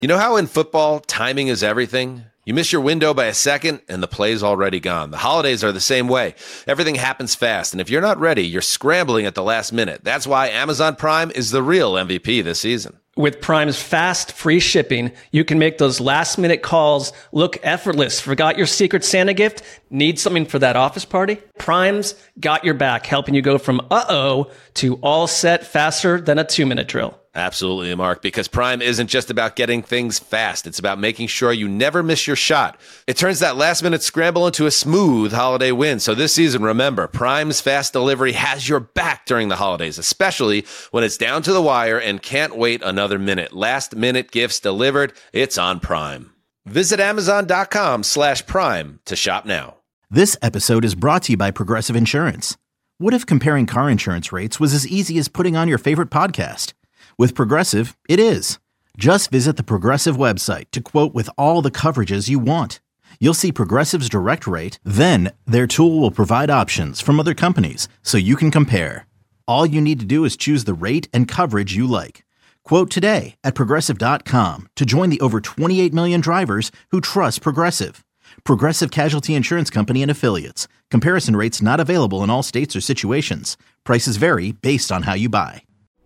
You know how in football, timing is everything? You miss your window by a second, and the play's already gone. The holidays are the same way. Everything happens fast, and if you're not ready, you're scrambling at the last minute. That's why Amazon Prime is the real MVP this season. With Prime's fast, free shipping, you can make those last-minute calls look effortless. Forgot your Secret Santa gift? Need something for that office party? Prime's got your back, helping you go from uh-oh to all set faster than a 2-minute drill. Absolutely, Mark, because Prime isn't just about getting things fast. It's about making sure you never miss your shot. It turns that last-minute scramble into a smooth holiday win. So this season, remember, Prime's fast delivery has your back during the holidays, especially when it's down to the wire and can't wait another minute. Last-minute gifts delivered, it's on Prime. Visit Amazon.com/Prime to shop now. This episode is brought to you by Progressive Insurance. What if comparing car insurance rates was as easy as putting on your favorite podcast? With Progressive, it is. Just visit the Progressive website to quote with all the coverages you want. You'll see Progressive's direct rate, then their tool will provide options from other companies so you can compare. All you need to do is choose the rate and coverage you like. Quote today at Progressive.com to join the over 28 million drivers who trust Progressive. Progressive Casualty Insurance Company and Affiliates. Comparison rates not available in all states or situations. Prices vary based on how you buy.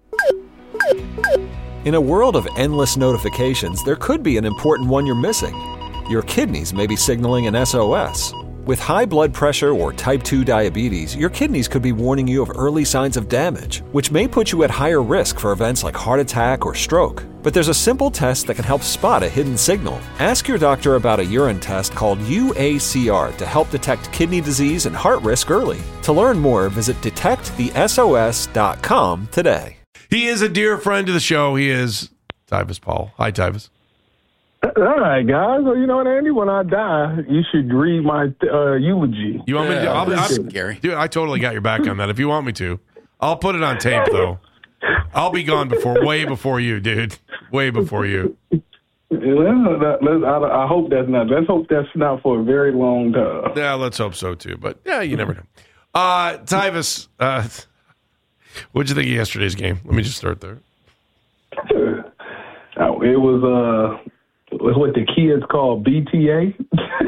In a world of endless notifications, there could be an important one you're missing. Your kidneys may be signaling an SOS. With high blood pressure or type 2 diabetes, your kidneys could be warning you of early signs of damage, which may put you at higher risk for events like heart attack or stroke. But there's a simple test that can help spot a hidden signal. Ask your doctor about a urine test called UACR to help detect kidney disease and heart risk early. To learn more, visit detectthesos.com today. He is a dear friend of the show. He is Tyvis Paul. Hi, Tyvis. All right, guys. Well, you know what, Andy? When I die, you should read my eulogy. You want me to? Gary. Dude, I totally got your back on that. If you want me to, I'll put it on tape, though. I'll be gone way before you, dude. Way before you. I hope that's not. Let's hope that's not for a very long time. Yeah, let's hope so, too. But, yeah, you never know. Tyvis, what'd you think of yesterday's game? Let me just start there. It was what the kids call BTA.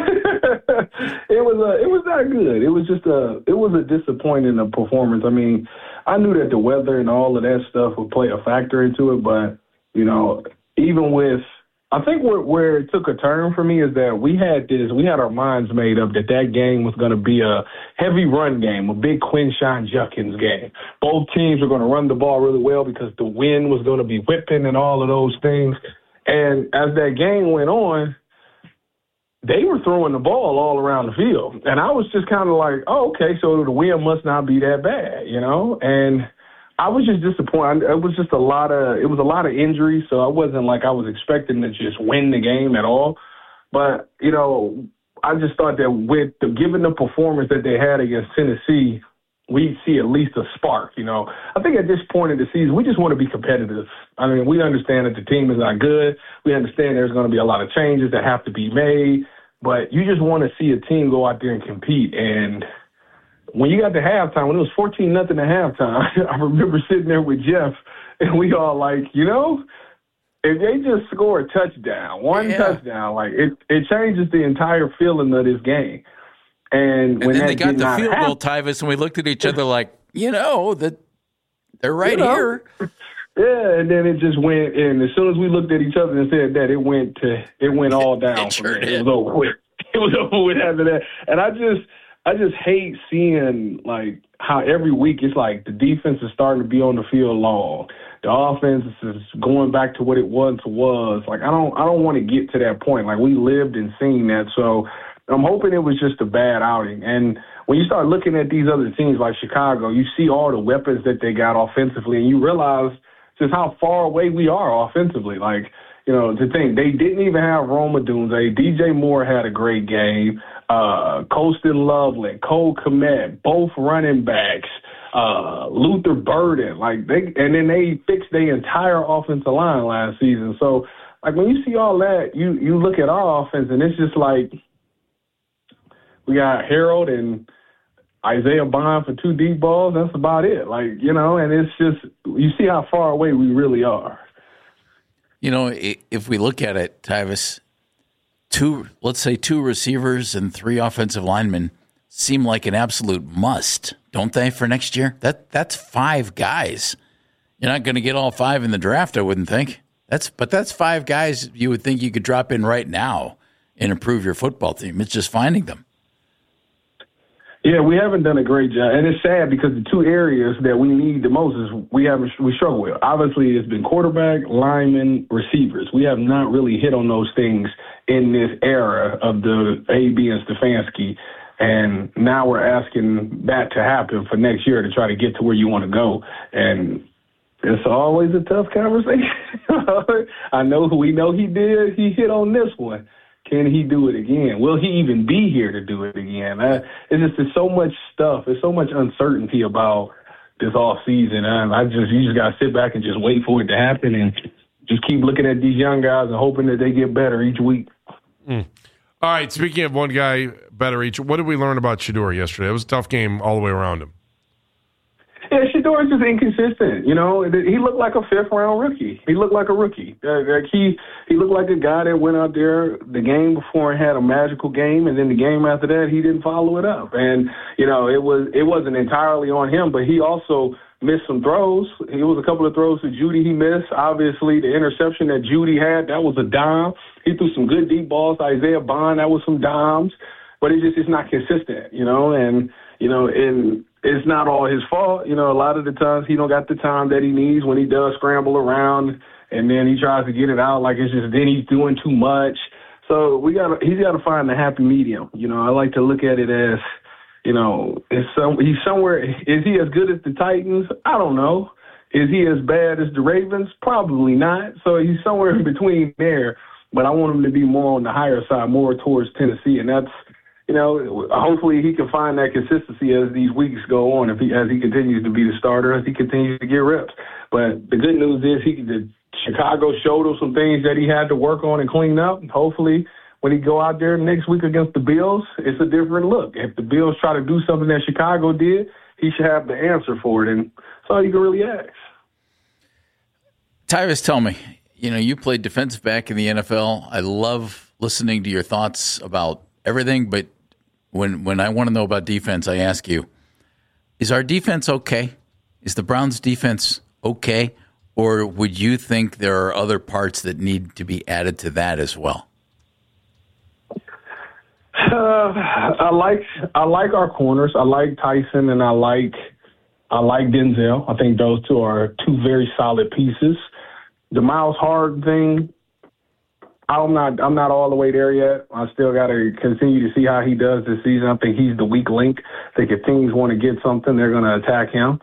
It was not good. It was a disappointing performance. I mean, I knew that the weather and all of that stuff would play a factor into it, but even with, I think where it took a turn for me is that we had our minds made up that game was going to be a heavy run game, a big Quinshon Judkins game. Both teams were going to run the ball really well because the wind was going to be whipping and all of those things. And as that game went on, they were throwing the ball all around the field. And I was just kind of like, oh, okay, so the wind must not be that bad, And I was just disappointed. It was a lot of injuries, so I wasn't like I was expecting to just win the game at all. But, I just thought that given the performance that they had against Tennessee, we'd see at least a spark, I think at this point in the season, we just want to be competitive. I mean, we understand that the team is not good. We understand there's going to be a lot of changes that have to be made. But you just want to see a team go out there and compete. And when you got to halftime, when it was 14-0 at halftime, I remember sitting there with Jeff, and we all like, if they just score a touchdown, touchdown, like it changes the entire feeling of this game. And when then they got the field goal, Tyvis, and we looked at each other like, that they're right here. Yeah, and then it just went. And as soon as we looked at each other and said that, it went all down. It was over with. It was over with after that. And I just hate seeing like how every week it's like the defense is starting to be on the field long. The offense is going back to what it once was. Like I don't want to get to that point. Like we lived and seen that. So I'm hoping it was just a bad outing. And when you start looking at these other teams like Chicago, you see all the weapons that they got offensively, and you realize just how far away we are offensively. Like, to think they didn't even have Rome Odunze. DJ Moore had a great game. Colston Loveland, Cole Kmet, both running backs, Luther Burden. And then they fixed their entire offensive line last season. So, like, when you see all that, you look at our offense, and it's just like, we got Harold and Isaiah Bond for 2 deep balls. That's about it. And it's just, you see how far away we really are. You know, if we look at it, Tyvis, let's say two receivers and 3 offensive linemen seem like an absolute must, don't they, for next year? That's 5 guys. You're not going to get all 5 in the draft, I wouldn't think. That's 5 guys you would think you could drop in right now and improve your football team. It's just finding them. Yeah, we haven't done a great job, and it's sad because the 2 areas that we need the most is we struggle with. Obviously, it's been quarterback, linemen, receivers. We have not really hit on those things in this era of the AB and Stefanski, and now we're asking that to happen for next year to try to get to where you want to go, and it's always a tough conversation. We know he did. He hit on this one. Can he do it again? Will he even be here to do it again? There's so much stuff. There's so much uncertainty about this off season. You just got to sit back and just wait for it to happen and just keep looking at these young guys and hoping that they get better each week. All right, speaking of one guy better each, what did we learn about Shedeur yesterday? It was a tough game all the way around him. Yeah, Shedeur is just inconsistent. You know, he looked like a 5th-round rookie. He looked like a rookie. He looked like a guy that went out there the game before and had a magical game, and then the game after that he didn't follow it up. And you know, it wasn't entirely on him, but he also missed some throws. It was a couple of throws to Judy he missed. Obviously, the interception that Judy had, that was a dime. He threw some good deep balls to Isaiah Bond. That was some dimes, but it's not consistent. And it's not all his fault. You know, a lot of the times he don't got the time that he needs when he does scramble around, and then he tries to get it out like it's just then he's doing too much. So he's got to find the happy medium. You know, I like to look at it as, you know, he's somewhere. Is he as good as the Titans? I don't know. Is he as bad as the Ravens? Probably not. So he's somewhere in between there. But I want him to be more on the higher side, more towards Tennessee, and that's. You know, hopefully he can find that consistency as these weeks go on, as he continues to be the starter, as he continues to get reps. But the good news is Chicago showed him some things that he had to work on and clean up. Hopefully when he go out there next week against the Bills, it's a different look. If the Bills try to do something that Chicago did, he should have the answer for it. And that's all you can really ask. Tyvis, tell me, you know, you played defensive back in the NFL. I love listening to your thoughts about everything, but when I want to know about defense, I ask you, is our defense okay? Is the Browns' defense okay? Or would you think there are other parts that need to be added to that as well? I like our corners. I like Tyson and I like Denzel. I think those 2 are 2 very solid pieces. The Miles Hard thing, I'm not all the way there yet. I still got to continue to see how he does this season. I think he's the weak link. I think if teams want to get something, they're going to attack him.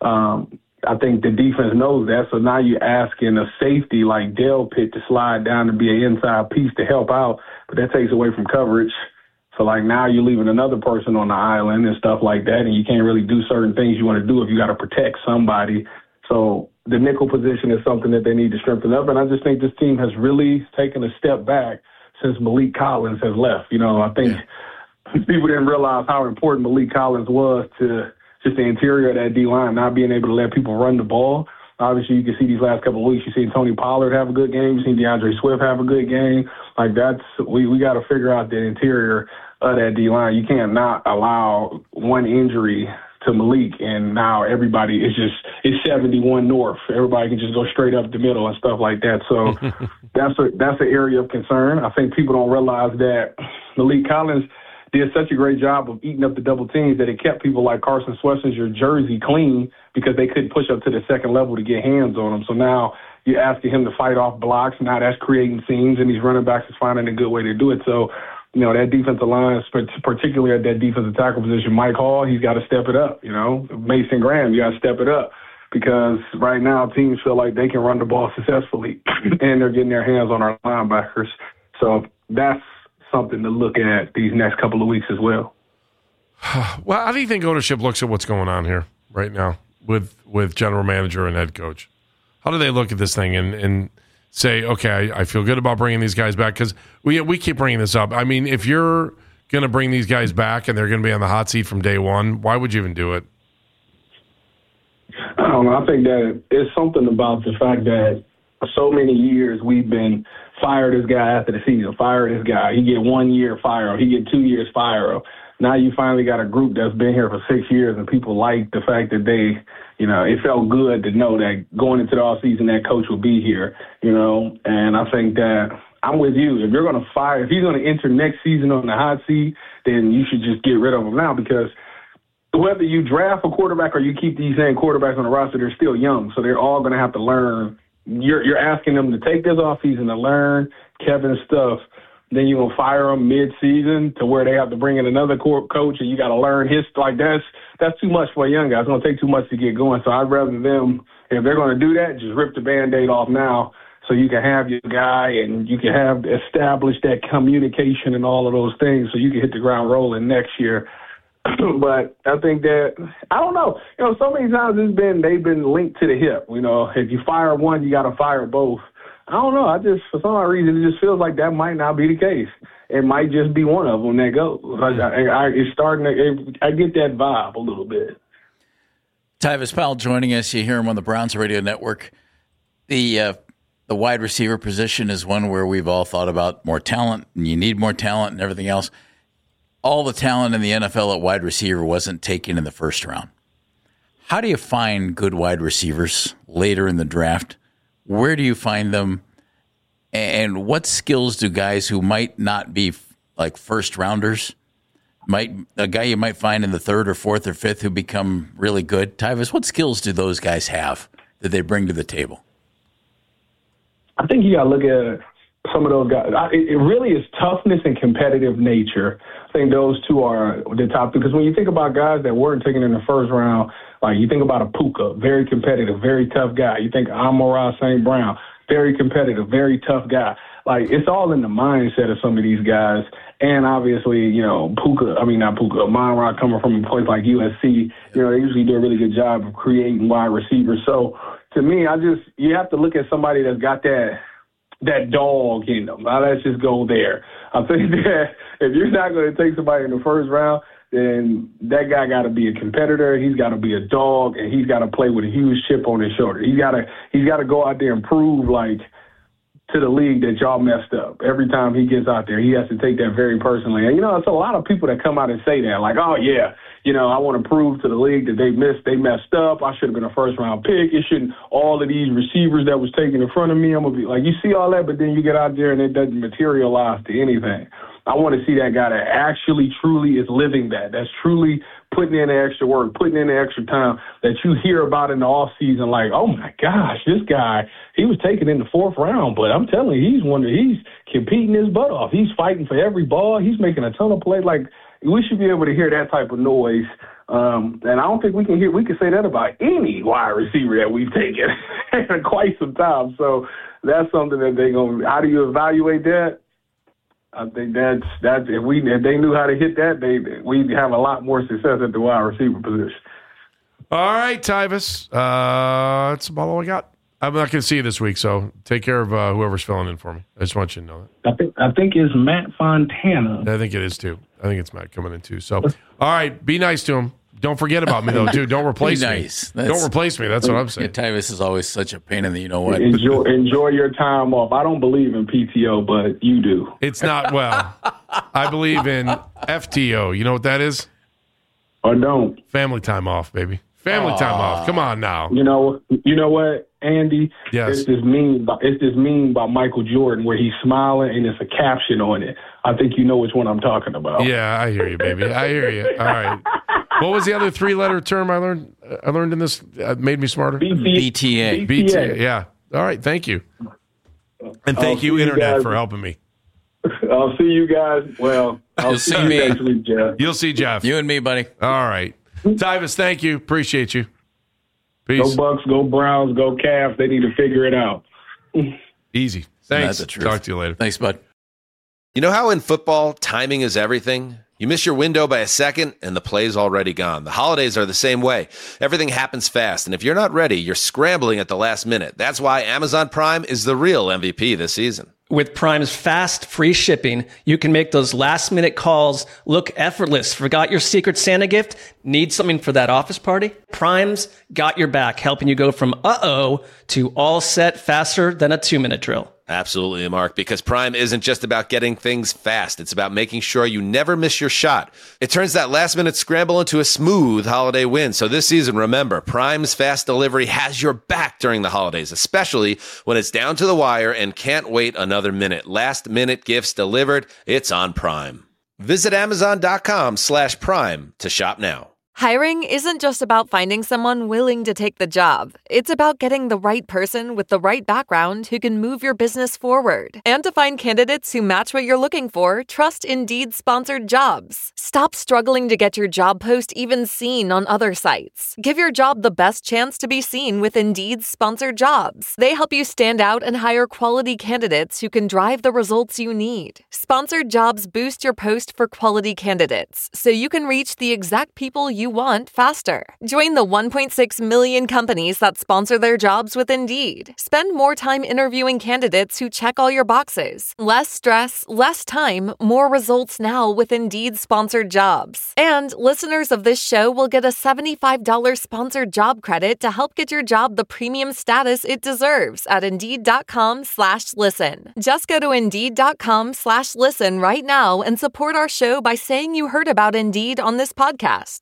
I think the defense knows that. So now you're asking a safety like Dale Pitt to slide down to be an inside piece to help out, but that takes away from coverage. So like now you're leaving another person on the island and stuff like that, and you can't really do certain things you want to do if you got to protect somebody. So the nickel position is something that they need to strengthen up, and I just think this team has really taken a step back since Malik Collins has left. You know, I think people didn't realize how important Malik Collins was to just the interior of that D-line, not being able to let people run the ball. Obviously, you can see these last couple of weeks, you've seen Tony Pollard have a good game, you've seen DeAndre Swift have a good game. Like we got to figure out the interior of that D-line. You can't not allow one injury to Malik, and now everybody is it's 71 North. Everybody can just go straight up the middle and stuff like that. So that's an area of concern. I think people don't realize that Malik Collins did such a great job of eating up the double teams that it kept people like Carson Schwarzenegger jersey clean because they couldn't push up to the second level to get hands on him. So now you're asking him to fight off blocks. Now that's creating seams, and these running backs is finding a good way to do it. So, you know, that defensive line, particularly at that defensive tackle position, Mike Hall, he's got to step it up. You know, Mason Graham, you got to step it up because right now teams feel like they can run the ball successfully and they're getting their hands on our linebackers. So that's something to look at these next couple of weeks as well. Well, how do you think ownership looks at what's going on here right now with general manager and head coach? How do they look at this thing and say, okay, I feel good about bringing these guys back? Because we keep bringing this up. I mean, if you're going to bring these guys back and they're going to be on the hot seat from day one, why would you even do it? I don't know. I think that it's something about the fact that so many years we've been fire this guy after the season, fire this guy. He get 1 year, fire him. He get 2 years, fire him. Now you finally got a group that's been here for 6 years, and people like the fact that they, it felt good to know that going into the offseason that coach will be here, And I think that I'm with you. If you're going to fire, if he's going to enter next season on the hot seat, then you should just get rid of him now, because whether you draft a quarterback or you keep these same quarterbacks on the roster, they're still young, so they're all going to have to learn. You're asking them to take this offseason to learn Kevin's stuff. Then you're going to fire them mid-season to where they have to bring in another coach, and you got to learn his – that's too much for a young guy. It's going to take too much to get going. So I'd rather them, if they're going to do that, just rip the Band-Aid off now so you can have your guy and you can have established that communication and all of those things so you can hit the ground rolling next year. But I think that – I don't know. So many times they've been linked to the hip. If you fire one, you got to fire both. I don't know. For some odd reason, it just feels like that might not be the case. It might just be one of them that goes. It's starting to. I get that vibe a little bit. Tyvis Powell joining us. You hear him on the Browns Radio Network. The wide receiver position is one where we've all thought about more talent, and you need more talent and everything else. All the talent in the NFL at wide receiver wasn't taken in the first round. How do you find good wide receivers later in the draft? Where do you find them, and what skills do guys who might not be like first rounders, a guy you might find in the third or fourth or fifth who become really good? Tyvis, what skills do those guys have that they bring to the table? I think you got to look at some of those guys. It really is toughness and competitive nature. I think those two are the top, because when you think about guys that weren't taken in the first round, like you think about a Puka, very competitive, very tough guy. You think Amon-Ra St. Brown, very competitive, very tough guy. Like, it's all in the mindset of some of these guys. And obviously, Amon-Ra coming from a place like USC, they usually do a really good job of creating wide receivers. So to me, you have to look at somebody that's got that dog in them. Now, let's just go there. I think that if you're not going to take somebody in the first round, then that guy got to be a competitor. He's got to be a dog, and he's got to play with a huge chip on his shoulder. He's got to go out there and prove, to the league that y'all messed up. Every time he gets out there, he has to take that very personally. And, it's a lot of people that come out and say that, like, oh, yeah, I want to prove to the league that they messed up. I should have been a first-round pick. It shouldn't – all of these receivers that was taken in front of me, I'm going to be – like, you see all that, but then you get out there and it doesn't materialize to anything. I want to see that guy that actually truly is living that's truly putting in the extra work, putting in the extra time, that you hear about in the offseason, like, oh, my gosh, this guy, he was taken in the fourth round, but I'm telling you, he's competing his butt off. He's fighting for every ball. He's making a ton of plays. Like, we should be able to hear that type of noise. And I don't think we can say that about any wide receiver that we've taken in quite some time. So that's something that how do you evaluate that? I think that's if they knew how to hit that, we'd have a lot more success at the wide receiver position. All right, Tyvis. That's about all I got. I'm not going to see you this week, so take care of whoever's filling in for me. I just want you to know that. I think it's Matt Fontana. I think it is too. I think it's Matt coming in too. So, all right, be nice to him. Don't forget about me, though, too. Don't replace me. Don't replace me. That's what I'm saying. Yeah, Tyvis is always such a pain in the you-know-what. Enjoy your time off. I don't believe in PTO, but you do. It's not, well, I believe in FTO. You know what that is? Or don't. Family time off, baby. Family time off. Come on now. You know what, Andy? Yes. It's this meme by Michael Jordan where he's smiling and there's a caption on it. I think you know which one I'm talking about. Yeah, I hear you, baby. I hear you. All right. What was the other three-letter term I learned? I learned in this. Made me smarter. BTA. Yeah. All right. Thank you. And thank you, Internet, for helping me. I'll see you guys. Well, You'll see me next week, Jeff. You'll see Jeff. You and me, buddy. All right. Tyvis, thank you. Appreciate you. Peace. Go Bucks, go Browns, go Cavs. They need to figure it out. Easy. Thanks. That's the truth. Talk to you later. Thanks, bud. You know how in football, timing is everything? You miss your window by a second, and the play's already gone. The holidays are the same way. Everything happens fast, and if you're not ready, you're scrambling at the last minute. That's why Amazon Prime is the real MVP this season. With Prime's fast, free shipping, you can make those last-minute calls look effortless. Forgot your Secret Santa gift? Need something for that office party? Prime's got your back, helping you go from uh-oh to all set faster than a 2-minute drill. Absolutely, Mark, because Prime isn't just about getting things fast. It's about making sure you never miss your shot. It turns that last-minute scramble into a smooth holiday win. So this season, remember, Prime's fast delivery has your back during the holidays, especially when it's down to the wire and can't wait another minute. Last-minute gifts delivered. It's on Prime. Visit Amazon.com/Prime to shop now. Hiring isn't just about finding someone willing to take the job. It's about getting the right person with the right background who can move your business forward. And to find candidates who match what you're looking for, trust Indeed-sponsored jobs. Stop struggling to get your job post even seen on other sites. Give your job the best chance to be seen with Indeed-sponsored jobs. They help you stand out and hire quality candidates who can drive the results you need. Sponsored jobs boost your post for quality candidates, so you can reach the exact people you want faster. Join the 1.6 million companies that sponsor their jobs with Indeed. Spend more time interviewing candidates who check all your boxes. Less stress, less time, more results now with Indeed-sponsored jobs. And listeners of this show will get a $75 sponsored job credit to help get your job the premium status it deserves at Indeed.com/listen. Just go to Indeed.com/listen right now and support our show by saying you heard about Indeed on this podcast.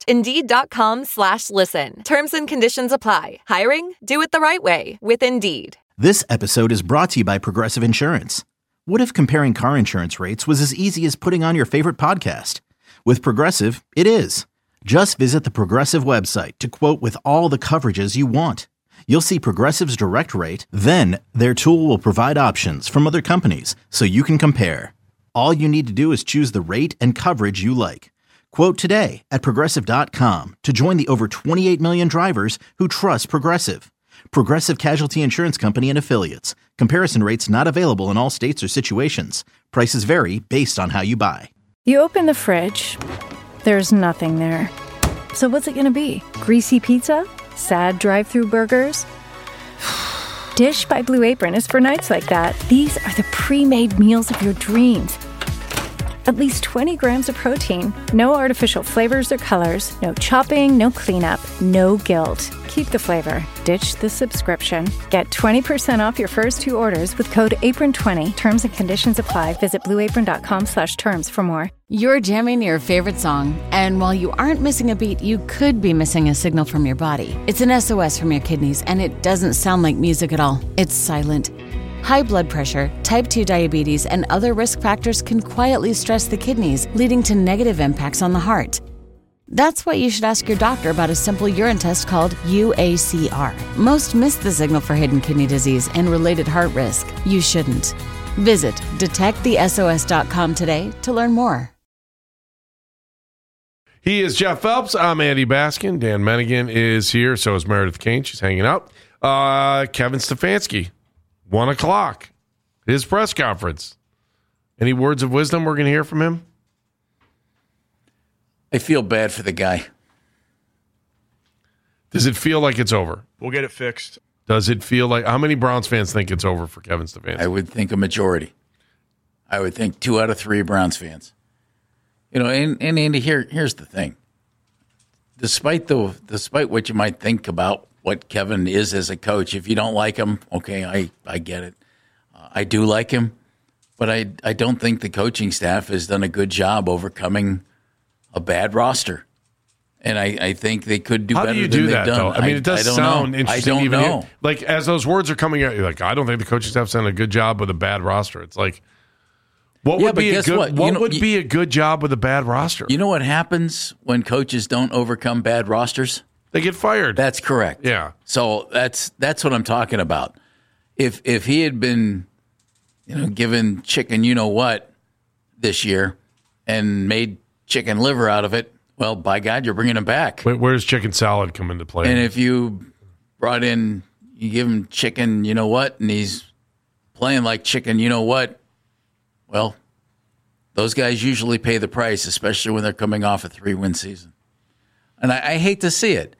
Indeed.com/listen. Terms and conditions apply. Hiring? Do it the right way with Indeed. This episode is brought to you by Progressive Insurance. What if comparing car insurance rates was as easy as putting on your favorite podcast? With Progressive, it is. Just visit the Progressive website to quote with all the coverages you want. You'll see Progressive's direct rate, then their tool will provide options from other companies so you can compare. All you need to do is choose the rate and coverage you like. Quote today at Progressive.com to join the over 28 million drivers who trust Progressive. Progressive Casualty Insurance Company and Affiliates. Comparison rates not available in all states or situations. Prices vary based on how you buy. You open the fridge. There's nothing there. So what's it going to be? Greasy pizza? Sad drive-through burgers? Dish by Blue Apron is for nights like that. These are the pre-made meals of your dreams. At least 20 grams of protein, no artificial flavors or colors, no chopping, no cleanup, no guilt. Keep the flavor. Ditch the subscription. Get 20% off your first 2 orders with code APRON20. Terms and conditions apply. Visit blueapron.com/terms for more. You're jamming your favorite song, and while you aren't missing a beat, you could be missing a signal from your body. It's an SOS from your kidneys, and it doesn't sound like music at all. It's silent. High blood pressure, type 2 diabetes, and other risk factors can quietly stress the kidneys, leading to negative impacts on the heart. That's why you should ask your doctor about a simple urine test called UACR. Most miss the signal for hidden kidney disease and related heart risk. You shouldn't. Visit detectthesos.com today to learn more. He is Jeff Phelps. I'm Andy Baskin. Dan Mennigan is here. So is Meredith Kane. She's hanging out. Kevin Stefanski. 1 o'clock, his press conference. Any words of wisdom we're going to hear from him? I feel bad for the guy. Does it feel like it's over? We'll get it fixed. Does it feel like, how many Browns fans think it's over for Kevin Stefanski? I would think a majority. I would think 2 out of 3 Browns fans. You know, and Andy, here's the thing. Despite what you might think about what Kevin is as a coach, if you don't like him, okay, I get it. I do like him, but I don't think the coaching staff has done a good job overcoming a bad roster. And I think they could do better than they've done. How do you do that, though? I mean, it does sound interesting. I don't know. Like, as those words are coming out, you're like, I don't think the coaching staff's done a good job with a bad roster. It's like, what would be a good job with a bad roster? You know what happens when coaches don't overcome bad rosters? They get fired. That's correct. Yeah. So that's what I'm talking about. If he had been, given chicken you-know-what this year and made chicken liver out of it, well, by God, you're bringing him back. Where does chicken salad come into play? And if you you give him chicken you-know-what, and he's playing like chicken you-know-what, well, those guys usually pay the price, especially when they're coming off a 3-win season. And I hate to see it.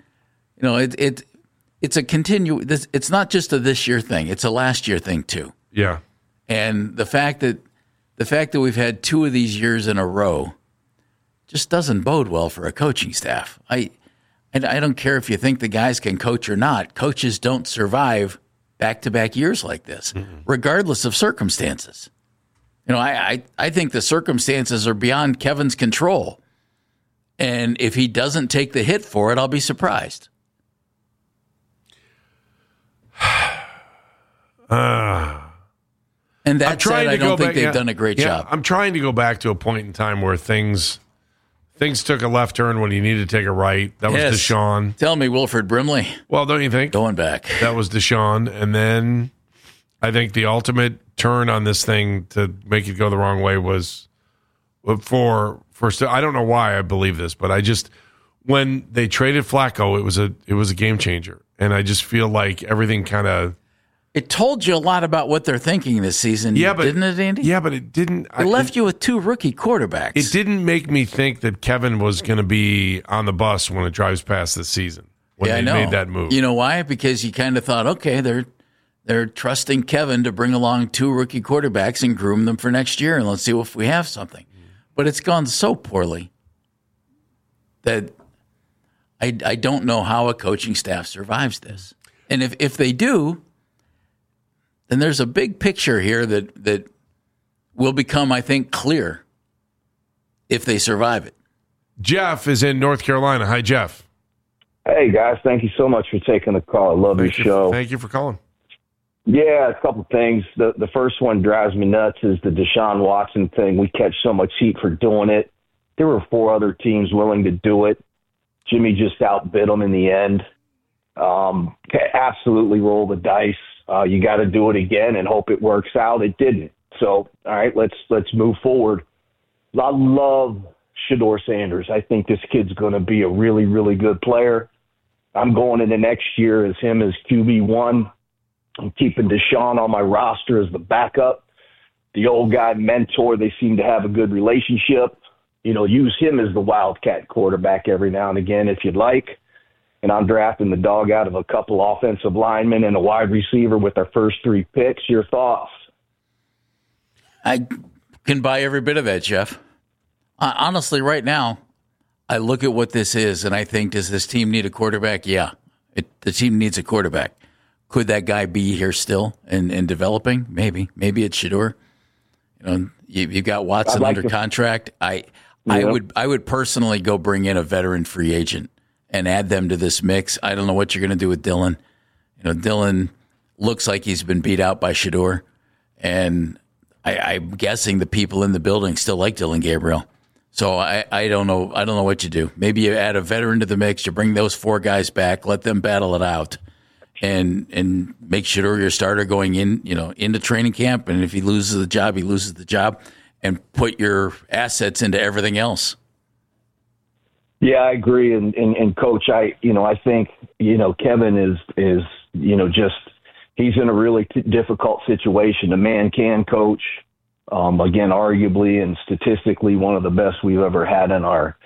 It's a It's not just a this year thing; it's a last year thing too. Yeah. And the fact that we've had 2 of these years in a row just doesn't bode well for a coaching staff. I don't care if you think the guys can coach or not. Coaches don't survive back-to-back years like this, regardless of circumstances. I think the circumstances are beyond Kevin's control. And if he doesn't take the hit for it, I'll be surprised. And that said, I don't think they've done a great job. I'm trying to go back to a point in time where things took a left turn when you needed to take a right. That was Deshaun. Tell me, Wilford Brimley. Well, don't you think? Going back. That was Deshaun. And then I think the ultimate turn on this thing to make it go the wrong way was for I don't know why I believe this, but when they traded Flacco, it was a game changer. And I just feel like everything kind of... It told you a lot about what they're thinking this season, didn't it, Andy? Yeah, but it didn't... It left you with 2 rookie quarterbacks. It didn't make me think that Kevin was going to be on the bus when it drives past this season, when they made that move. You know why? Because you kind of thought, okay, they're trusting Kevin to bring along 2 rookie quarterbacks and groom them for next year, and let's see if we have something. But it's gone so poorly that I don't know how a coaching staff survives this. And if they do... then there's a big picture here that will become, I think, clear if they survive it. Jeff is in North Carolina. Hi, Jeff. Hey, guys. Thank you so much for taking the call. I love your show. Thank you for calling. Yeah, a couple things. The first one drives me nuts is the Deshaun Watson thing. We catch so much heat for doing it. There were 4 other teams willing to do it. Jimmy just outbid them in the end. Absolutely roll the dice. You got to do it again and hope it works out. It didn't. So, all right, let's move forward. I love Shedeur Sanders. I think this kid's going to be a really, really good player. I'm going into next year as him as QB1. I'm keeping Deshaun on my roster as the backup. The old guy mentor, they seem to have a good relationship. Use him as the wildcat quarterback every now and again if you'd like. And I'm drafting the dog out of a couple offensive linemen and a wide receiver with our first 3 picks. Your thoughts? I can buy every bit of that, Jeff. Honestly, right now, I look at what this is, and I think, does this team need a quarterback? Yeah, the team needs a quarterback. Could that guy be here still and developing? Maybe. Maybe it's Shedeur. You've got Watson under contract. I would personally go bring in a veteran free agent and add them to this mix. I don't know what you're going to do with Dylan. Dylan looks like he's been beat out by Shedeur, and I'm guessing the people in the building still like Dylan Gabriel. So I don't know. I don't know what you do. Maybe you add a veteran to the mix. You bring those 4 guys back, let them battle it out, and make Shedeur your starter going into training camp. And if he loses the job, he loses the job, and put your assets into everything else. Yeah, I agree. And Coach, I think, Kevin is just, he's in a really difficult situation. The man can coach, again, arguably and statistically one of the best we've ever had in our,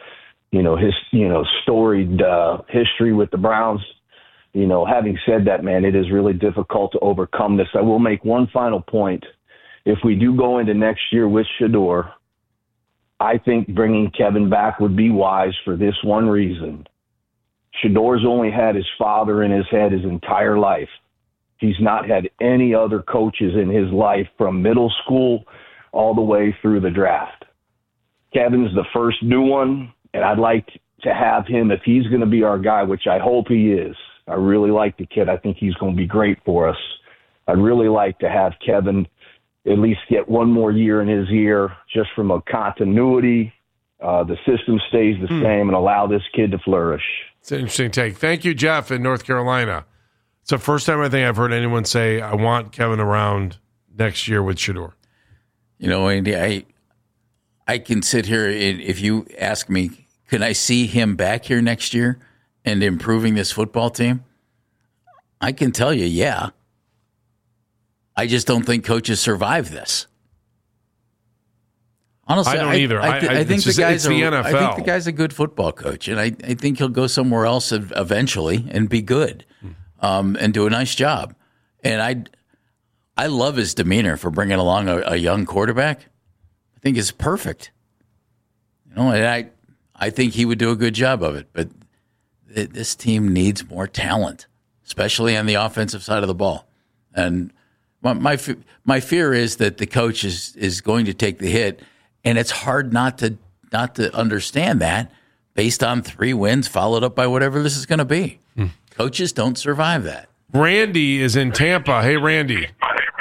storied history with the Browns. Having said that, man, it is really difficult to overcome this. I will make one final point. If we do go into next year with Shedeur, I think bringing Kevin back would be wise for this one reason. Shedeur's only had his father in his head his entire life. He's not had any other coaches in his life from middle school all the way through the draft. Kevin's the first new one, and I'd like to have him, if he's going to be our guy, which I hope he is. I really like the kid. I think he's going to be great for us. I'd really like to have Kevin at least get one more year in his ear just from a continuity. The system stays the same and allow this kid to flourish. It's an interesting take. Thank you, Jeff, in North Carolina. It's the first time I think I've heard anyone say, I want Kevin around next year with Shedeur. Andy, I can sit here, if you ask me, can I see him back here next year and improving this football team? I can tell you, yeah. I just don't think coaches survive this. Honestly, I don't either. I think the guy's the NFL. I think the guy's a good football coach, and I think he'll go somewhere else eventually and be good, and do a nice job. And I love his demeanor for bringing along a young quarterback. I think it's perfect. And I think he would do a good job of it. But this team needs more talent, especially on the offensive side of the ball. And my fear is that the coach is going to take the hit, and it's hard not to understand that based on 3 wins followed up by whatever this is going to be. Coaches don't survive that. Randy is in Tampa. Hey, Randy.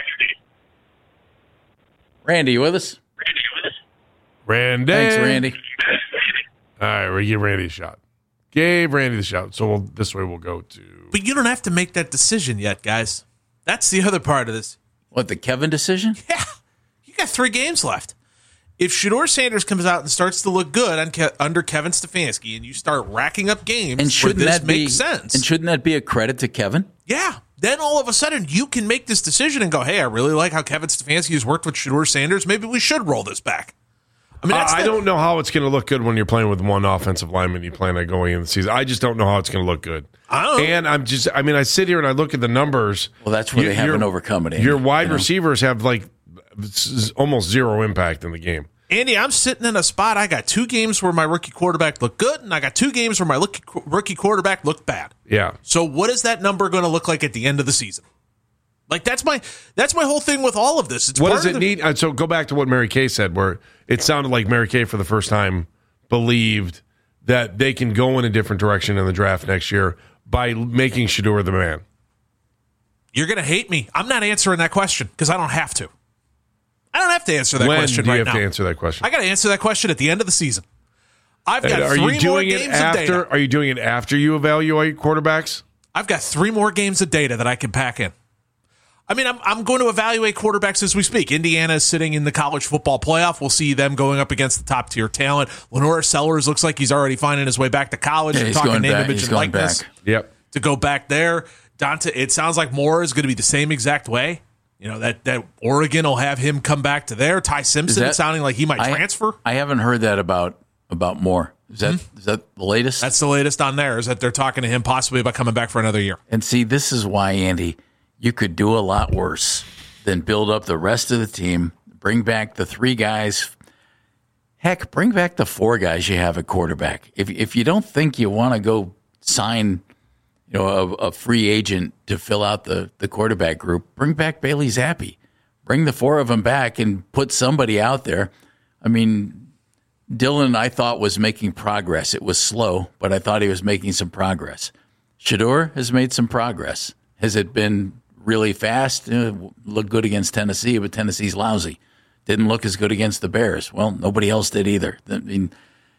Randy, you with us? Randy. Thanks, Randy. All right, we give Randy a shot. Gave Randy the shot. So this way we'll go to. But you don't have to make that decision yet, guys. That's the other part of this. What, the Kevin decision? Yeah. You got 3 games left. If Shedeur Sanders comes out and starts to look good under Kevin Stefanski and you start racking up games, and shouldn't where this that makes sense. And shouldn't that be a credit to Kevin? Yeah. Then all of a sudden you can make this decision and go, hey, I really like how Kevin Stefanski has worked with Shedeur Sanders. Maybe we should roll this back. I mean, I don't know how it's going to look good when you're playing with one offensive lineman you plan on going in the season. I just don't know how it's going to look good. And I sit here and I look at the numbers. Well, that's where they haven't overcome it. Andy, your wide receivers have almost zero impact in the game. Andy, I'm sitting in a spot. I got 2 games where my rookie quarterback looked good, and I got 2 games where my rookie quarterback looked bad. Yeah. So what is that number going to look like at the end of the season? Like that's my whole thing with all of this. What does it need? So go back to what Mary Kay said, where it sounded like Mary Kay for the first time believed that they can go in a different direction in the draft next year by making Shedeur the man. You're going to hate me. I'm not answering that question because I don't have to. I don't have to answer that question right now. When do you have to answer that question? I got to answer that question at the end of the season. I've got are 3 you more doing games it of after? data. Are you doing it after you evaluate quarterbacks? I've got 3 more games of data that I can pack in. I mean, I'm going to evaluate quarterbacks as we speak. Indiana is sitting in the college football playoff. We'll see them going up against the top tier talent. Lenore Sellers looks like he's already finding his way back to college. Yeah, They're he's talking going name, back. image, He's and going likeness. back. Yep. To go back there. Dante, it sounds like Moore is going to be the same exact way. You know, that Oregon will have him come back to there. Ty Simpson sounding like he might transfer. I haven't heard that about Moore. Is that the latest? That's the latest on there, is that they're talking to him possibly about coming back for another year. And see, this is why, Andy, you could do a lot worse than build up the rest of the team, bring back the 3 guys. Heck, bring back the 4 guys you have at quarterback. If you don't think you want to go sign a free agent to fill out the quarterback group, bring back Bailey Zappi. Bring the 4 of them back and put somebody out there. I mean, Dylan, I thought, was making progress. It was slow, but I thought he was making some progress. Shedeur has made some progress. Has it been really fast? Looked good against Tennessee, but Tennessee's lousy. Didn't look as good against the Bears. Well, nobody else did either. I mean,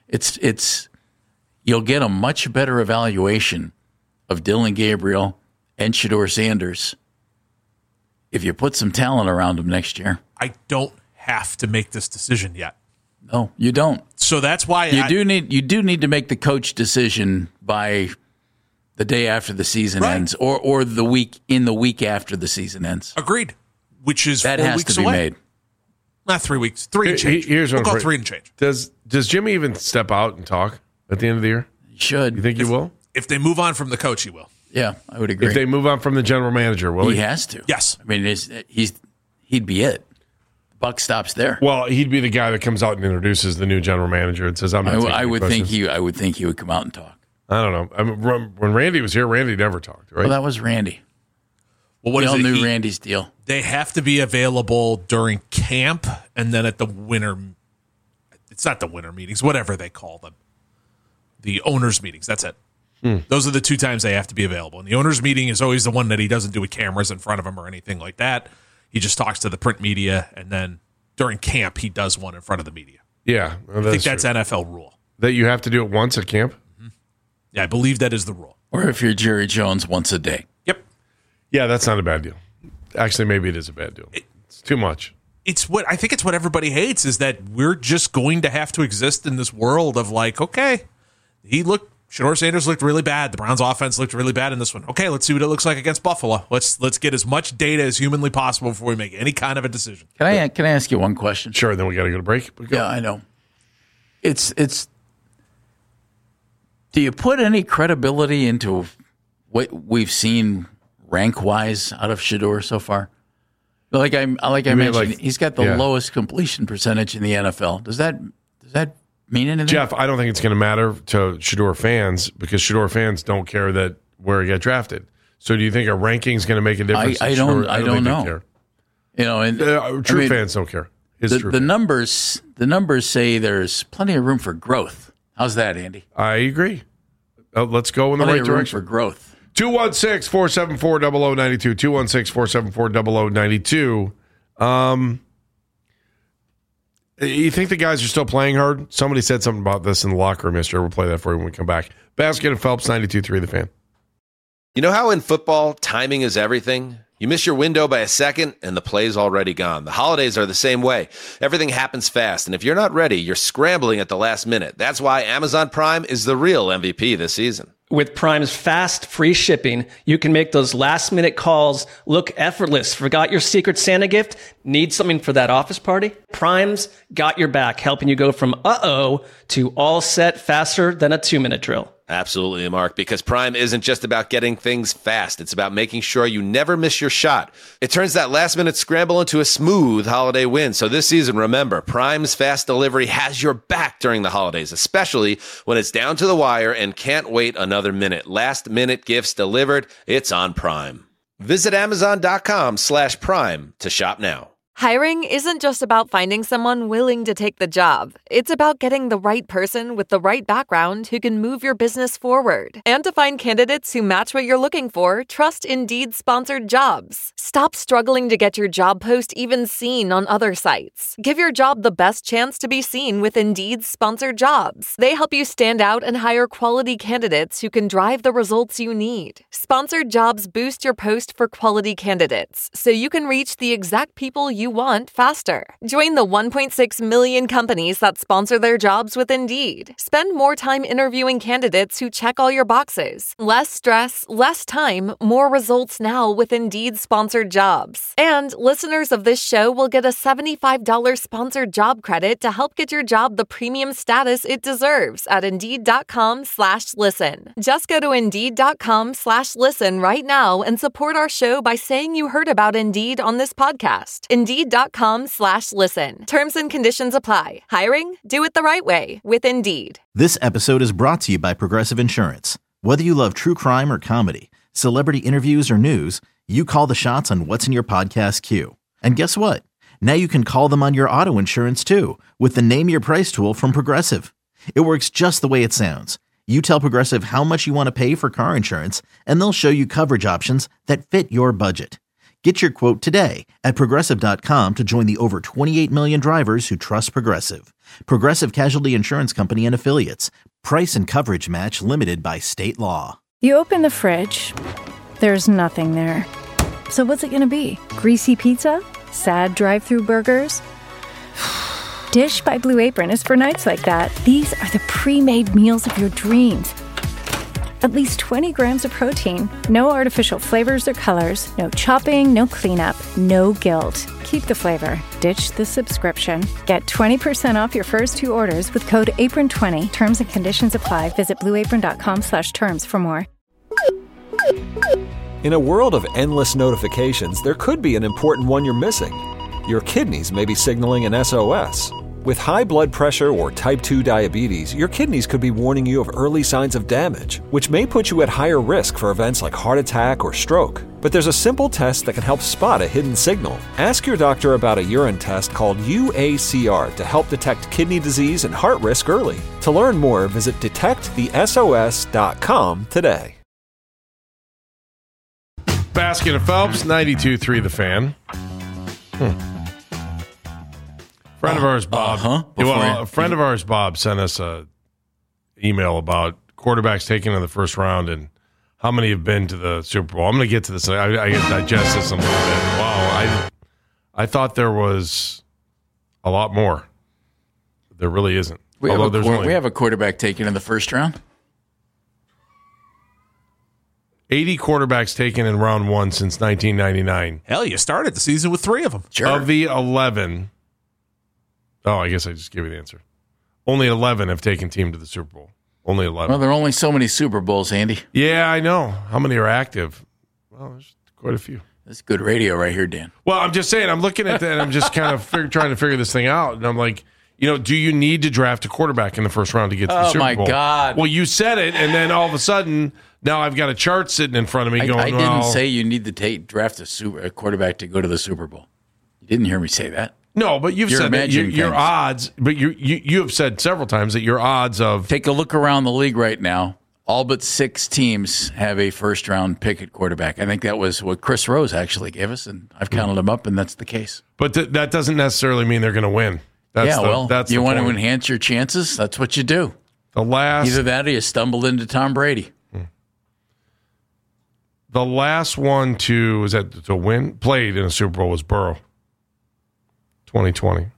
it's you'll get a much better evaluation of Dylan Gabriel and Shedeur Sanders if you put some talent around them next year. I don't have to make this decision yet. No, you don't. So that's why you do need to make the coach decision by the day after the season ends, or the week after the season ends. Agreed. Which is that 4 has weeks to be away. made. Not 3 weeks. 3 and change. Here's we'll what go 3 and change. Does Jimmy even step out and talk at the end of the year? He should. You think he will? If they move on from the coach, he will. Yeah, I would agree. If they move on from the general manager, will he? He has to. Yes. I mean, he'd be it. The buck stops there. Well, he'd be the guy that comes out and introduces the new general manager and says, "I'm not." I would think he would come out and talk. I don't know. I mean, when Randy was here, Randy never talked, right? Well, that was Randy. Well, what we is all it? knew Randy's deal. They have to be available during camp and then at the winter. It's not the winter meetings, whatever they call them. The owners' meetings. That's it. Those are the 2 times they have to be available. And the owners' meeting is always the one that he doesn't do with cameras in front of him or anything like that. He just talks to the print media, and then during camp, he does one in front of the media. Yeah. I think that's NFL rule. That you have to do it once at camp? Yeah, I believe that is the rule. Or if you're Jerry Jones, once a day. Yep. Yeah, that's not a bad deal. Actually, maybe it is a bad deal. It's too much. I think it's what everybody hates, is that we're just going to have to exist in this world of like, okay, Shedeur Sanders looked really bad. The Browns offense looked really bad in this one. Okay, let's see what it looks like against Buffalo. Let's get as much data as humanly possible before we make any kind of a decision. Can I ask you one question? Sure, then we got to go to break. Yeah, I know. It's do you put any credibility into what we've seen rank-wise out of Shedeur so far? Like I mentioned, he's got the lowest completion percentage in the NFL. Does that mean anything? Jeff, I don't think it's going to matter to Shedeur fans because Shedeur fans don't care that where he got drafted. So do you think a ranking is going to make a difference? I don't know. Care. And true fans don't care. The numbers say there's plenty of room for growth. How's that, Andy? I agree. Let's go in the right direction for growth. 216-474-0092. 216-474-0092. You think the guys are still playing hard? Somebody said something about this in the locker room yesterday. We'll play that for you when we come back. Basket and Phelps, 92.3 The Fan. You know how in football, timing is everything? You miss your window by a second, and the play's already gone. The holidays are the same way. Everything happens fast, and if you're not ready, you're scrambling at the last minute. That's why Amazon Prime is the real MVP this season. With Prime's fast, free shipping, you can make those last-minute calls look effortless. Forgot your Secret Santa gift? Need something for that office party? Prime's got your back, helping you go from uh-oh to all set faster than a 2-minute drill. Absolutely, Mark, because Prime isn't just about getting things fast. It's about making sure you never miss your shot. It turns that last-minute scramble into a smooth holiday win. So this season, remember, Prime's fast delivery has your back during the holidays, especially when it's down to the wire and can't wait another minute. Last-minute gifts delivered, it's on Prime. Visit Amazon.com/Prime to shop now. Hiring isn't just about finding someone willing to take the job. It's about getting the right person with the right background who can move your business forward. And to find candidates who match what you're looking for, trust Indeed-sponsored jobs. Stop struggling to get your job post even seen on other sites. Give your job the best chance to be seen with Indeed-sponsored jobs. They help you stand out and hire quality candidates who can drive the results you need. Sponsored jobs boost your post for quality candidates, so you can reach the exact people you want faster. Join the 1.6 million companies that sponsor their jobs with Indeed. Spend more time interviewing candidates who check all your boxes. Less stress, less time, more results now with Indeed-sponsored jobs. And listeners of this show will get a $75 sponsored job credit to help get your job the premium status it deserves at Indeed.com/listen. Just go to Indeed.com/listen right now and support our show by saying you heard about Indeed on this podcast. Indeed.com/listen. Terms and conditions apply. Hiring? Do it the right way with Indeed. This episode is brought to you by Progressive Insurance. Whether you love true crime or comedy, celebrity interviews or news, you call the shots on what's in your podcast queue. And guess what? Now you can call them on your auto insurance too with the Name Your Price tool from Progressive. It works just the way it sounds. You tell Progressive how much you want to pay for car insurance, and they'll show you coverage options that fit your budget. Get your quote today at Progressive.com to join the over 28 million drivers who trust Progressive. Progressive Casualty Insurance Company and Affiliates. Price and coverage match limited by state law. You open the fridge. There's nothing there. So what's it going to be? Greasy pizza? Sad drive-through burgers? Dish by Blue Apron is for nights like that. These are the pre-made meals of your dreams. At least 20 grams of protein, no artificial flavors or colors, no chopping, no cleanup, no guilt. Keep the flavor. Ditch the subscription. Get 20% off your first 2 orders with code APRON20. Terms and conditions apply. Visit blueapron.com/terms for more. In a world of endless notifications, there could be an important one you're missing. Your kidneys may be signaling an SOS. With high blood pressure or type 2 diabetes, your kidneys could be warning you of early signs of damage, which may put you at higher risk for events like heart attack or stroke. But there's a simple test that can help spot a hidden signal. Ask your doctor about a urine test called UACR to help detect kidney disease and heart risk early. To learn more, visit detectthesos.com today. Basket and Phelps, 92.3 The Fan. Friend of ours, Bob. A friend of ours, Bob, sent us an email about quarterbacks taken in the first round and how many have been to the Super Bowl. I'm going to get to this. I digest this a little bit. Wow, I thought there was a lot more. There really isn't. We have a quarterback taken in the first round. 80 quarterbacks taken in round 1 since 1999. Hell, you started the season with 3 of them. Sure. Of the 11... Oh, I guess I just gave you the answer. Only 11 have taken team to the Super Bowl. Only 11. Well, there are only so many Super Bowls, Andy. Yeah, I know. How many are active? Well, there's quite a few. That's good radio right here, Dan. Well, I'm just saying, I'm looking at that and I'm just kind of trying to figure this thing out. And I'm like, do you need to draft a quarterback in the first round to get to the Super Bowl? Oh, my God. Well, you said it, and then all of a sudden, now I've got a chart sitting in front of me going, I didn't say you need to draft a quarterback to go to the Super Bowl. You didn't hear me say that. No, but you've said that your odds, but you have said several times that your odds of... Take a look around the league right now. All but 6 teams have a first-round pick at quarterback. I think that was what Chris Rose actually gave us, and I've counted them up, and that's the case. But that doesn't necessarily mean they're going to win. That's you want to enhance your chances? That's what you do. Either that or you stumbled into Tom Brady. The last one to win, played in a Super Bowl was Burrow. 2020.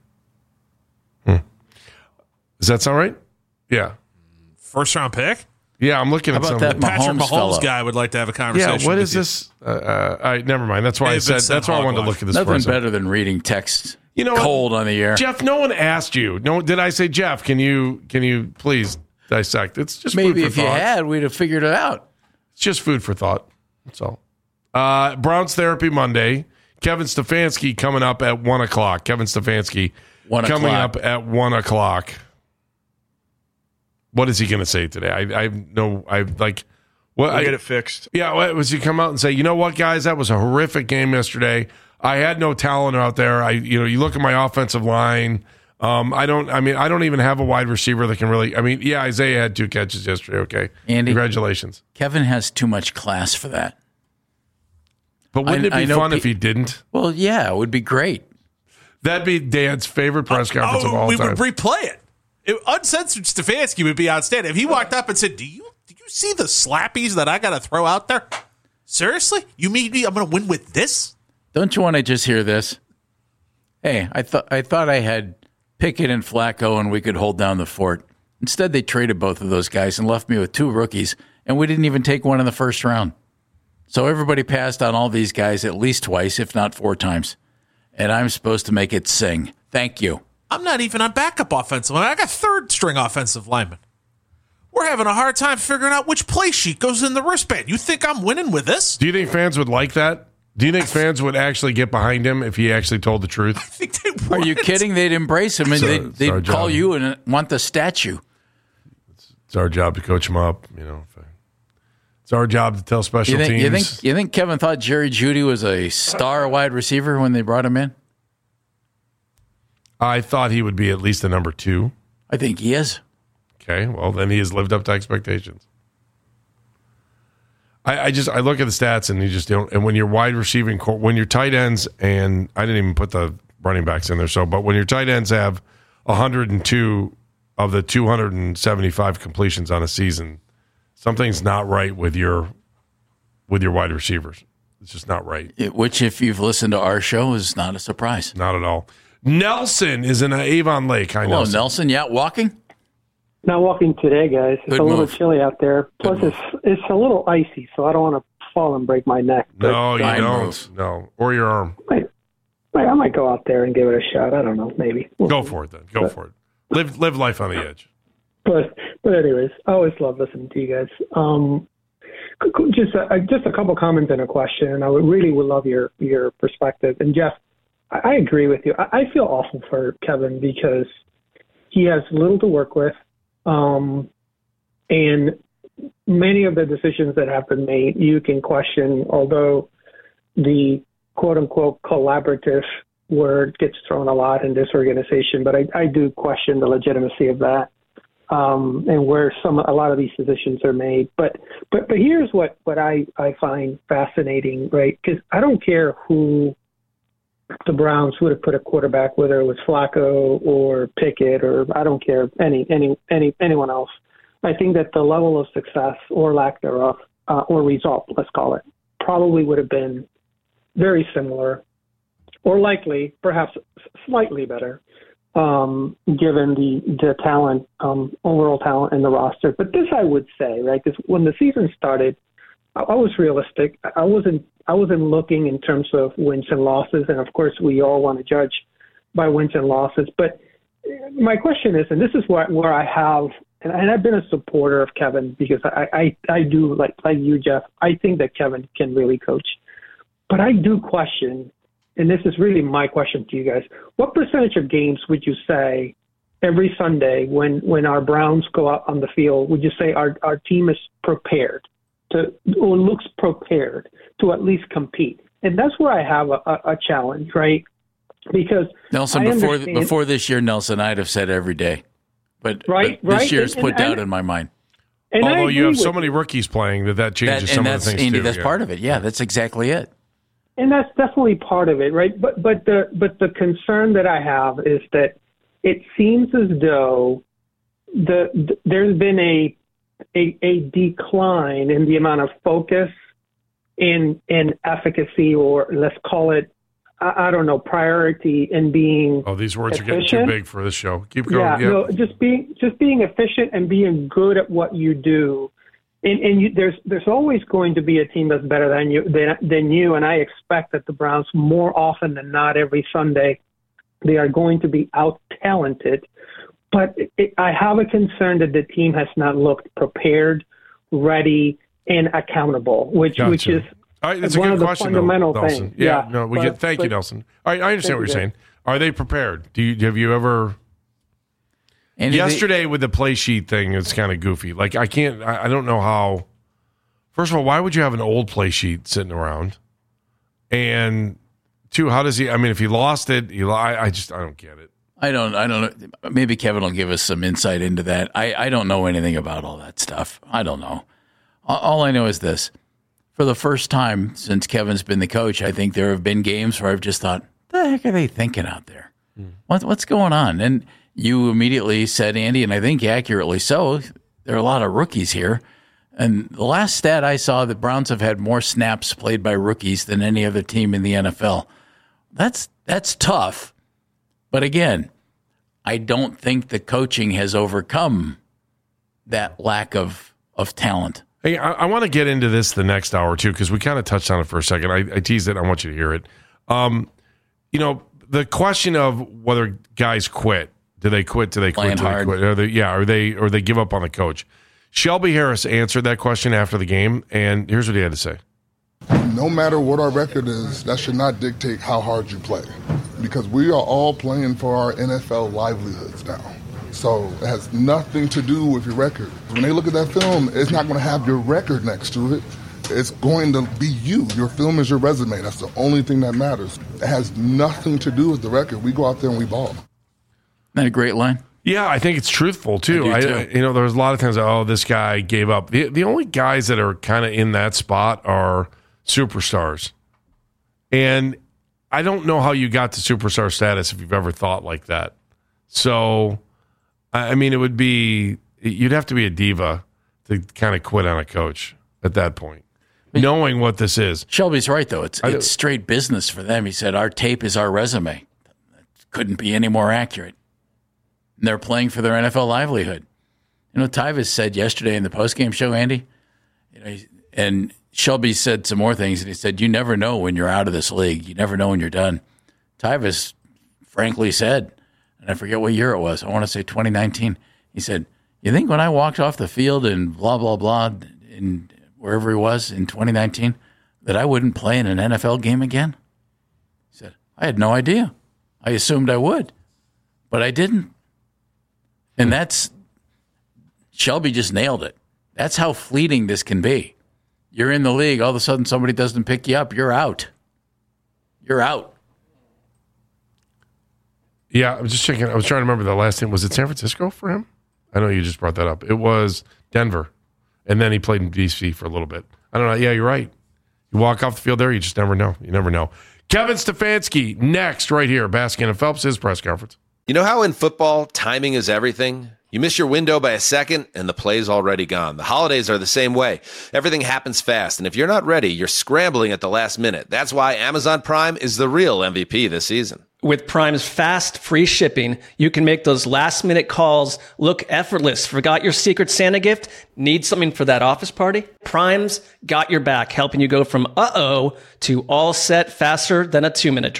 Does that sound right? Yeah. First round pick? Yeah, I'm looking at some. That Patrick Mahomes guy would like to have a conversation. Yeah, what is this? All right, never mind. That's why I said. That's why I wanted to look at this. Nothing better than reading text. Cold on the air. Jeff, no one asked you. No, did I say, Jeff? Can you please dissect? It's just maybe food for if thought. you had, we'd have figured it out. It's just food for thought. That's all. Browns Therapy Monday. Kevin Stefanski coming up at 1 o'clock. Kevin Stefanski coming up at 1 o'clock. What is he going to say today? We'll get it fixed. Yeah, was he come out and say, you know what, guys, that was a horrific game yesterday. I had no talent out there. You look at my offensive line. I don't even have a wide receiver that can really. Isaiah had 2 catches yesterday. Okay, Andy, congratulations. Kevin has too much class for that. But wouldn't it be fun if he didn't? Well, yeah, it would be great. That'd be Dan's favorite press conference of all time. We would replay it. Uncensored Stefanski would be outstanding. If he walked up and said, "Do you see the slappies that I got to throw out there? Seriously, you mean I'm going to win with this?" Don't you want to just hear this? Hey, I thought I had Pickett and Flacco and we could hold down the fort. Instead, they traded both of those guys and left me with 2 rookies, and we didn't even take one in the first round. So everybody passed on all these guys at least twice, if not 4 times. And I'm supposed to make it sing. Thank you. I'm not even on backup offensive line. I got 3rd-string offensive linemen. We're having a hard time figuring out which play sheet goes in the wristband. You think I'm winning with this? Do you think fans would like that? Do you think fans would actually get behind him if he actually told the truth? I think they would. Are you kidding? They'd embrace him and they'd call you and want the statue. It's our job to coach him up, It's our job to tell special teams. You think Kevin thought Jerry Jeudy was a star wide receiver when they brought him in? I thought he would be at least a number 2. I think he is. Okay, well, then he has lived up to expectations. I look at the stats and you just don't. And when you're wide receiving, when your tight ends, and I didn't even put the running backs in there, but when your tight ends have 102 of the 275 completions on a season, something's not right with your wide receivers. It's just not right. Which, if you've listened to our show, is not a surprise. Not at all. Nelson is in Avon Lake. Hi, Hello, Nelson. Yeah, walking? Not walking today, guys. It's a little chilly out there. Plus, it's a little icy, so I don't want to fall and break my neck. No, you don't. No, or your arm. I might go out there and give it a shot. I don't know. Maybe. Go for it then. Go for it. Live life on the edge. But anyways, I always love listening to you guys. Just a couple comments and a question, and I would love your perspective. And Jeff, I agree with you. I feel awful for Kevin because he has little to work with. And many of the decisions that have been made, you can question, although the quote unquote collaborative word gets thrown a lot in this organization, but I do question the legitimacy of that, and where a lot of these decisions are made. But here's what I find fascinating, right? Because I don't care who the Browns would have put a quarterback, whether it was Flacco or Pickett, or I don't care anyone else. I think that the level of success or lack thereof, or result, let's call it, probably would have been very similar, or likely, perhaps slightly better, given the talent, overall talent in the roster. But this I would say, right? Because when the season started, I was realistic. I wasn't looking in terms of wins and losses, and of course we all want to judge by wins and losses. But my question is, and this is where I have, and I've been a supporter of Kevin because I do like you, Jeff. I think that Kevin can really coach. But I do question, and this is really my question to you guys, what percentage of games would you say every Sunday when our Browns go out on the field, would you say our team is prepared or looks prepared to at least compete? And that's where I have a challenge, right? Because Nelson, before this year, Nelson, I'd have said every day. But this year's put doubt in my mind. Although you have so many rookies playing that changes some of the things Andy, too. that's part of it. Yeah, that's exactly it. And that's definitely part of it, right? But the concern that I have is that it seems as though there's been a decline in the amount of focus and efficacy, or let's call it, I don't know, priority in being. Oh, these words efficient. are getting too big for this show. Keep going. Yeah, no, just being efficient and being good at what you do. And there's always going to be a team that's better than you, and I expect that the Browns, more often than not, every Sunday, they are going to be out-talented. But I have a concern that the team has not looked prepared, ready, and accountable, which is all right, that's one a good of the question, fundamental Nelson. things. Yeah, no, thank you, Nelson. All right, I understand what you're saying. Are they prepared? Have you ever? And yesterday with the play sheet thing, it's kind of goofy. Like I don't know how. First of all, why would you have an old play sheet sitting around? And two, how does he? I mean, if he lost it, I don't get it. I don't know. Maybe Kevin will give us some insight into that. I don't know anything about all that stuff. I don't know. All I know is this. For the first time since Kevin's been the coach, I think there have been games where I've just thought, the heck are they thinking out there? What's going on? And you immediately said, Andy, and I think accurately so, there are a lot of rookies here. And the last stat I saw, the Browns have had more snaps played by rookies than any other team in the NFL. That's tough. But again, I don't think the coaching has overcome that lack of talent. Hey, I want to get into this the next hour, too, because we kind of touched on it for a second. I teased it. I want you to hear it. The question of whether guys quit. Do they quit? Do they quit? Or they give up on the coach. Shelby Harris answered that question after the game, and here's what he had to say. No matter what our record is, that should not dictate how hard you play, because we are all playing for our NFL livelihoods now. So it has nothing to do with your record. When they look at that film, it's not going to have your record next to it. It's going to be you. Your film is your resume. That's the only thing that matters. It has nothing to do with the record. We go out there and we ball. Isn't that a great line? Yeah, I think it's truthful, too. There's a lot of times, this guy gave up. The only guys that are kind of in that spot are superstars. And I don't know how you got to superstar status if you've ever thought like that. So, I mean, you'd have to be a diva to kind of quit on a coach at that point, knowing what this is. Shelby's right, though. It's straight business for them. He said, our tape is our resume. Couldn't be any more accurate. And they're playing for their NFL livelihood. Tyvis said yesterday in the postgame show, Andy, and Shelby said some more things, and he said, you never know when you're out of this league. You never know when you're done. Tyvis frankly said, and I forget what year it was, I want to say 2019, he said, you think when I walked off the field and blah, blah, blah, in wherever he was in 2019, that I wouldn't play in an NFL game again? He said, I had no idea. I assumed I would, but I didn't. And Shelby just nailed it. That's how fleeting this can be. You're in the league, all of a sudden somebody doesn't pick you up, you're out. You're out. Yeah, I was just checking. I was trying to remember the last name. Was it San Francisco for him? I know you just brought that up. It was Denver. And then he played in D.C. for a little bit. I don't know. Yeah, you're right. You walk off the field there, you just never know. You never know. Kevin Stefanski, next, right here. Baskin and Phelps, his press conference. You know how in football, timing is everything? You miss your window by a second, and the play's already gone. The holidays are the same way. Everything happens fast, and if you're not ready, you're scrambling at the last minute. That's why Amazon Prime is the real MVP this season. With Prime's fast, free shipping, you can make those last-minute calls look effortless. Forgot your Secret Santa gift? Need something for that office party? Prime's got your back, helping you go from uh-oh to all set faster than a 2-minute drill.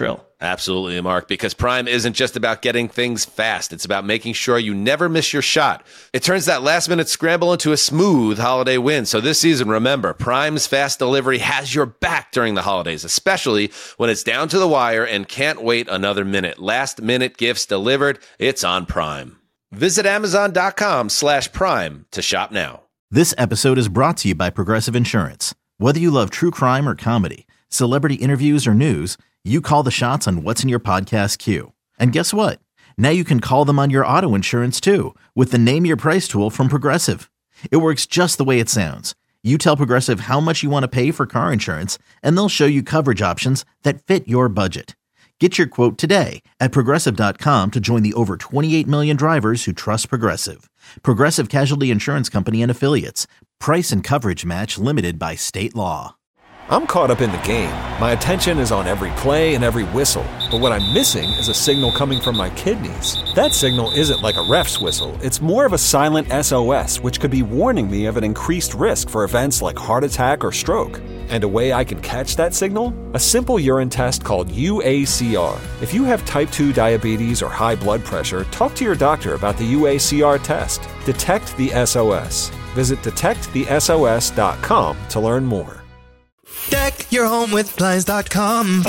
Absolutely, Mark, because Prime isn't just about getting things fast. It's about making sure you never miss your shot. It turns that last-minute scramble into a smooth holiday win. So this season, remember, Prime's fast delivery has your back during the holidays, especially when it's down to the wire and can't wait another minute. Last-minute gifts delivered, it's on Prime. Visit Amazon.com/Prime to shop now. This episode is brought to you by Progressive Insurance. Whether you love true crime or comedy, celebrity interviews or news, you call the shots on what's in your podcast queue. And guess what? Now you can call them on your auto insurance too with the Name Your Price tool from Progressive. It works just the way it sounds. You tell Progressive how much you want to pay for car insurance, and they'll show you coverage options that fit your budget. Get your quote today at Progressive.com to join the over 28 million drivers who trust Progressive. Progressive Casualty Insurance Company and Affiliates. Price and coverage match limited by state law. I'm caught up in the game. My attention is on every play and every whistle. But what I'm missing is a signal coming from my kidneys. That signal isn't like a ref's whistle. It's more of a silent SOS, which could be warning me of an increased risk for events like heart attack or stroke. And a way I can catch that signal? A simple urine test called UACR. If you have type 2 diabetes or high blood pressure, talk to your doctor about the UACR test. Detect the SOS. Visit detectthesos.com to learn more. Deck your home with Blinds.com.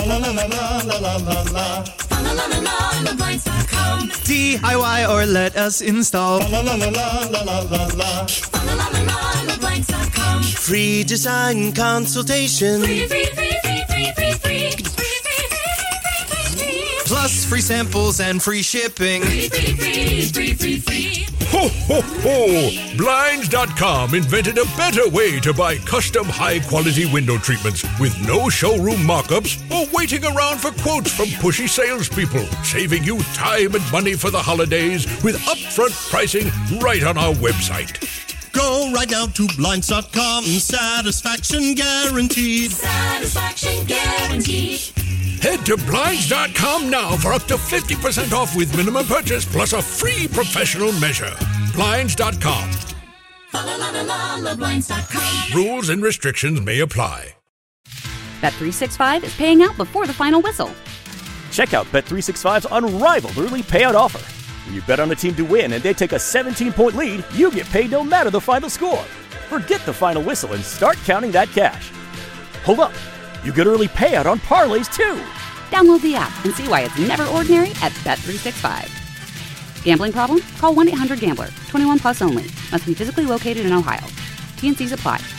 DIY or let us install. Free design consultation. Plus free samples and free shipping. Ho, ho, ho! Blinds.com invented a better way to buy custom high-quality window treatments with no showroom mock-ups or waiting around for quotes from pushy salespeople, saving you time and money for the holidays with upfront pricing right on our website. Go right now to Blinds.com. Satisfaction guaranteed. Satisfaction guaranteed. Head to Blinds.com now for up to 50% off with minimum purchase plus a free professional measure. Blinds.com. Rules and restrictions may apply. Bet365 is paying out before the final whistle. Check out Bet365's unrivaled early payout offer. When you bet on a team to win and they take a 17-point lead, you get paid no matter the final score. Forget the final whistle and start counting that cash. Hold up. You get early payout on parlays, too. Download the app and see why it's never ordinary at Bet365. Gambling problem? Call 1-800-GAMBLER. 21 plus only. Must be physically located in Ohio. T&Cs apply.